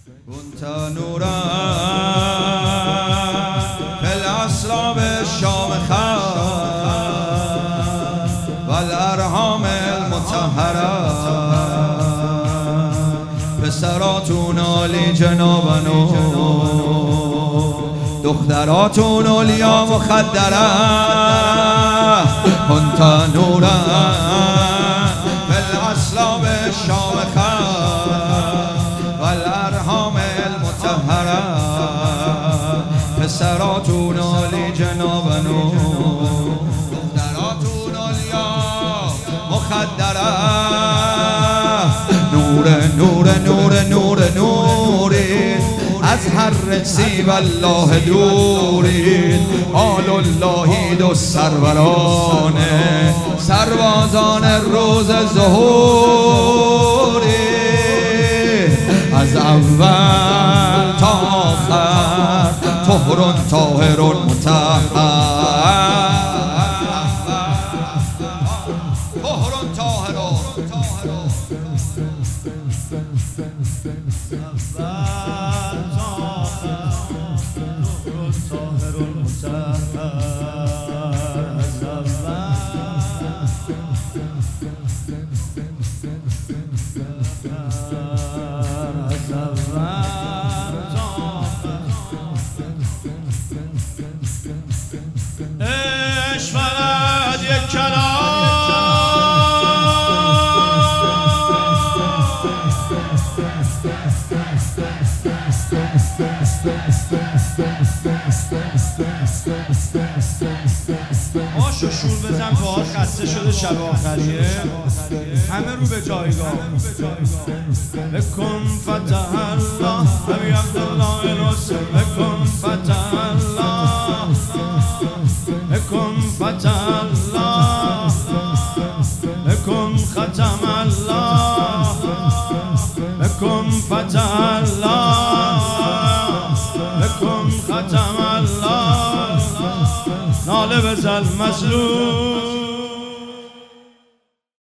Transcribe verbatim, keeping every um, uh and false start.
كنت نورا في الأسراب الشام والأرحام المطهرة پسراتون عالی جنابنو دختراتون اولیا مخدره كنت نورا في الأسراب الشام والأرحام المطهرة پسراتون عالی جنابنو دختراتون اولیا مخدره نور نور نور نور نورید از هر رجسی والله دورید آل اللهید و سرورانه سربازان روز ظهورید از اول تا آخر طهر طاهر مطهر اشفرد یک کلام آشو شور بزن باهات خسته شده شب آخریه همه رو به جایگاه بکن فتح الله ابی عبدالله الحسین بکن فتح الله بکن فتح الله بکن ختم الله بکن فتح الله بکن ختم الله ناله بزن مظلوم